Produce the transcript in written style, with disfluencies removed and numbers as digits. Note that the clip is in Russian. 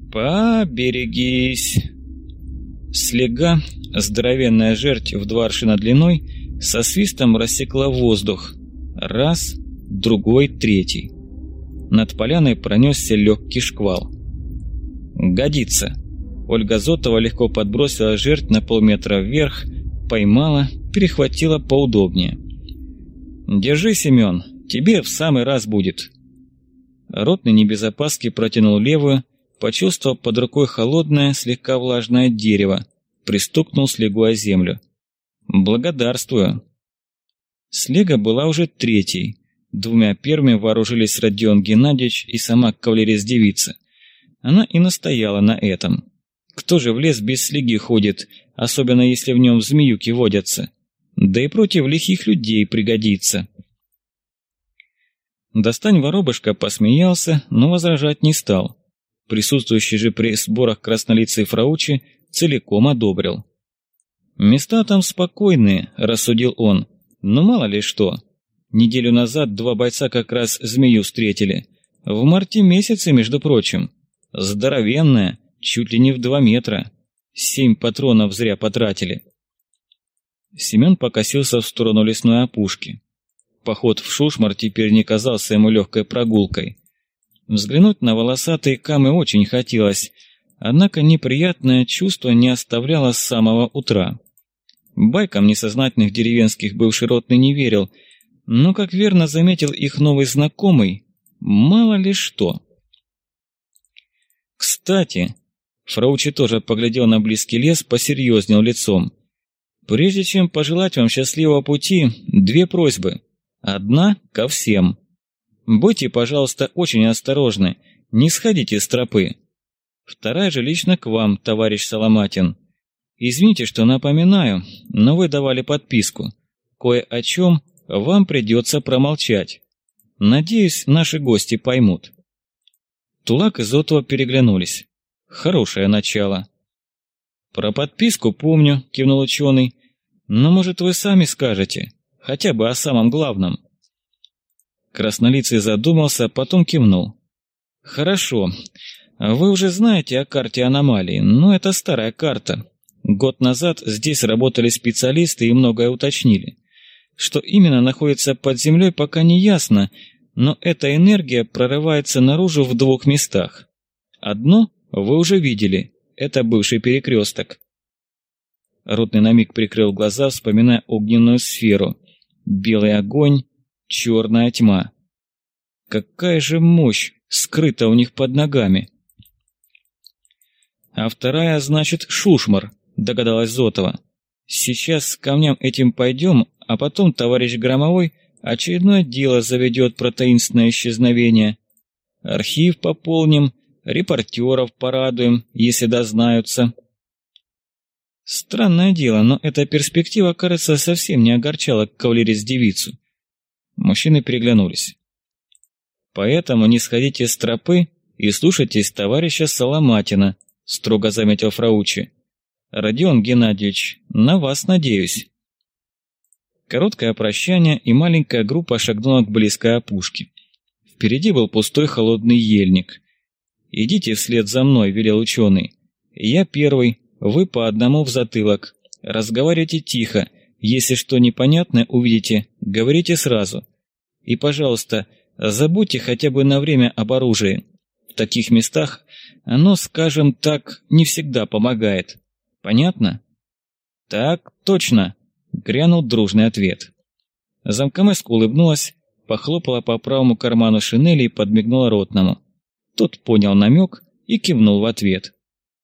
Поберегись. Слега, здоровенная жерть в 2 аршина длиной, со свистом рассекла воздух. Раз, другой, третий. Над поляной пронесся легкий шквал. «Годится!» Ольга Зотова легко подбросила жертв на полметра вверх, поймала, перехватила поудобнее. «Держи, Семен, тебе в самый раз будет!» Ротный не без опаски протянул левую, почувствовал под рукой холодное, слегка влажное дерево, пристукнул слегу о землю. «Благодарствую!» Слега была уже третьей. 2 первыми вооружились Родион Геннадьевич и сама кавалерист-девица. Она и настояла на этом. Кто же в лес без слеги ходит, особенно если в нем змеюки водятся? Да и против лихих людей пригодится. Достань воробушка посмеялся, но возражать не стал. Присутствующий же при сборах краснолицый Фраучи целиком одобрил. «Места там спокойные», — рассудил он. «Но мало ли что. Неделю назад 2 бойца как раз змею встретили. В марте месяце, между прочим. Здоровенная, чуть ли не в 2 метра. 7 патронов зря потратили». Семен покосился в сторону лесной опушки. Поход в Шушмар теперь не казался ему легкой прогулкой. Взглянуть на волосатые камы очень хотелось, однако неприятное чувство не оставляло с самого утра. Байкам несознательных деревенских бывший ротный не верил, но, как верно заметил их новый знакомый, мало ли что. «Кстати», — Фраучи тоже поглядел на близкий лес, посерьезнел лицом, «прежде чем пожелать вам счастливого пути, 2 просьбы. Одна ко всем. Будьте, пожалуйста, очень осторожны, не сходите с тропы. Вторая же лично к вам, товарищ Соломатин. Извините, что напоминаю, но вы давали подписку. Кое о чем вам придется промолчать. Надеюсь, наши гости поймут». Тулак и Зотова переглянулись. Хорошее начало. «Про подписку помню», — кивнул ученый. «Но, может, вы сами скажете, хотя бы о самом главном». Краснолицый задумался, потом кивнул. «Хорошо. Вы уже знаете о карте аномалии, но это старая карта. Год назад здесь работали специалисты и многое уточнили. Что именно находится под землей, пока не ясно, но эта энергия прорывается наружу в 2 местах. Одно вы уже видели, это бывший перекресток». Ротный на миг прикрыл глаза, вспоминая огненную сферу. Белый огонь, черная тьма. Какая же мощь скрыта у них под ногами. «А вторая, значит, Шушмар», — догадалась Зотова. «Сейчас к камням этим пойдем, а потом товарищ Громовой очередное дело заведет про таинственное исчезновение. Архив пополним, репортеров порадуем, если дознаются». Странное дело, но эта перспектива, кажется, совсем не огорчала кавалерист-девицу. Мужчины переглянулись. «Поэтому не сходите с тропы и слушайтесь товарища Соломатина», — строго заметил Фраучи. «Родион Геннадьевич, на вас надеюсь». Короткое прощание, и маленькая группа шагнула к близкой опушке. Впереди был пустой холодный ельник. «Идите вслед за мной», — велел ученый. «Я первый, вы по одному в затылок. Разговаривайте тихо. Если что непонятное увидите, говорите сразу. И, пожалуйста, забудьте хотя бы на время об оружии. В таких местах оно, скажем так, не всегда помогает. Понятно?» «Так точно», — грянул дружный ответ. Замкомеска улыбнулась, похлопала по правому карману шинели и подмигнула ротному. Тот понял намек и кивнул в ответ.